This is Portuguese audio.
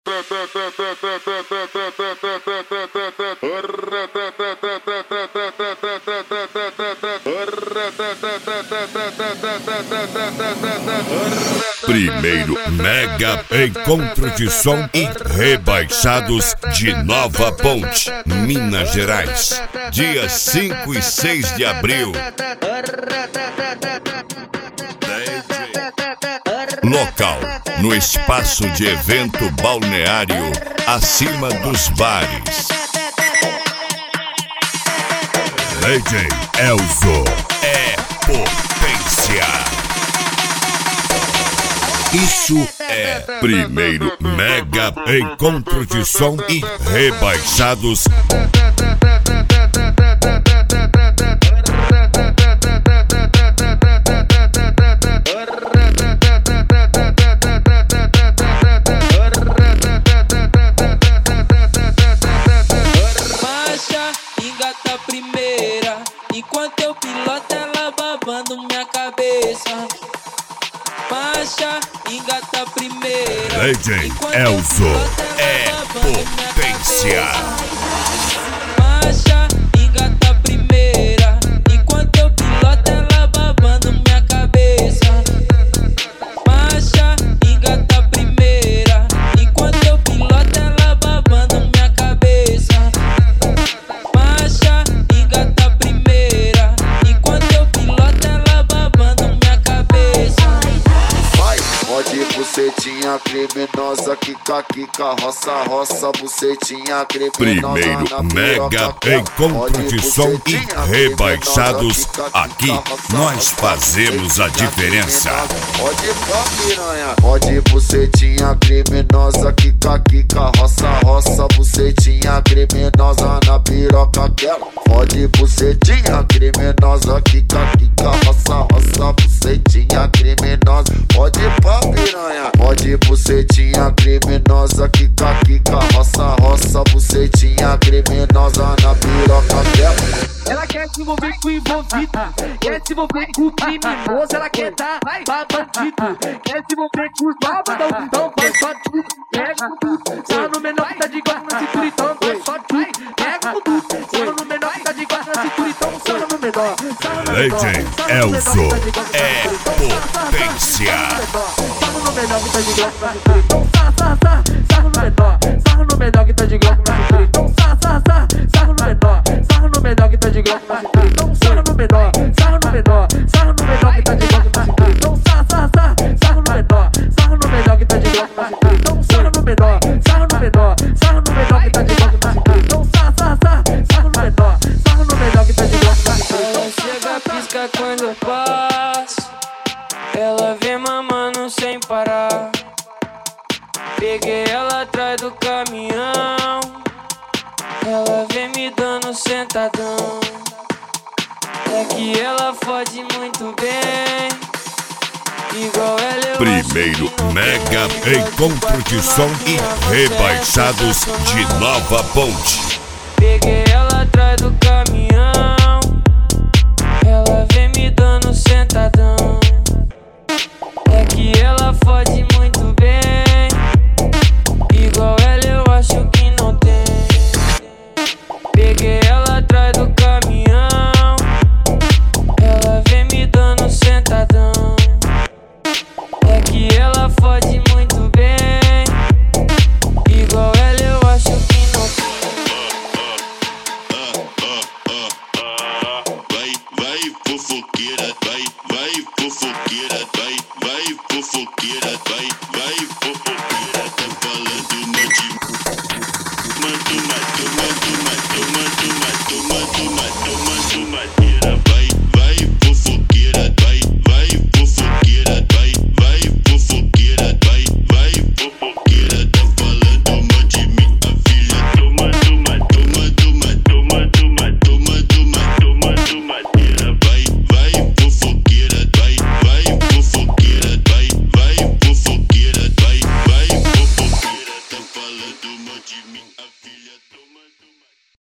Primeiro mega encontro de som e rebaixados de Nova Ponte, Minas Gerais, dias 5 e 6 de abril. Local: no espaço de evento balneário, acima dos bares. DJ Elzo é potência. Isso é primeiro mega encontro de som e rebaixados. Marcha, engata a primeira, enquanto eu piloto ela babando minha cabeça. Marcha, engata a primeira. DJ Elzo é potência. Marcha, engata a primeira, enquanto eu piloto ela babando minha cabeça. Marcha, engata a primeira, enquanto eu piloto ela babando minha cabeça. Marcha, engata a primeira, enquanto eu piloto ela babando minha cabeça. Pode bucetinha criminosa, quica, quica, roça, roça, bucetinha criminosa. Primeiro mega encontro de som e rebaixados. Aqui nós fazemos a diferença. Pode pra piranha, pode bucetinha criminosa, quica, quica, roça, roça, bucetinha criminosa na piroca quero. Pode bucetinha criminosa, quica, quica, roça, roça, bucetinha criminosa. Pode pra piranha, pode bucetinha criminosa, quica, quica, roça, roça, bucetinha criminosa na piroca quero. Ela quer se envolver com o envolvido, quer se envolver com o criminoso, ela quer dar pra bandido, quer se envolver com os malvadão, então vai só tudo, pega tudo, só no menor que tá de guarda na cintura, então vai só tudo, pega tudo, só no menor que tá de guarda na cintura, então só no menor, DJ Elzo é potência. sarro no menor que tá de guarda na cintura, então sarro no menor que tá de guarda na cintura, então sarro no menor que tá de guarda na cintura, então sarro no menor que tá de guarda na cintura, então sarro no menor que tá de guarda na cintura, então sarro no menor que tá de guarda na cintura, então sarro no menor que tá de guarda na cintura. Ela chega, pisca quando eu passo, ela vem mamando sem parar. Peguei ela atrás do caminhão, ela vem me dando sentadão. É que ela fode muito bem, igual ela eu Primeiro acho que não mega tem. encontro de som e rebaixados de Nova Ponte. Peguei ela atrás do caminhão, ela vem me dando sentadão. É que ela fode muito bem, igual ela eu acho que não tem. Peguei ela atrás do caminhão, ela vem me dando sentadão. É que ela fode muito bem, igual ela eu acho que não tem. Vai fofoqueira, vai fofoqueira, vai fofoqueira, vai fofoqueira, tá falando mande, manda,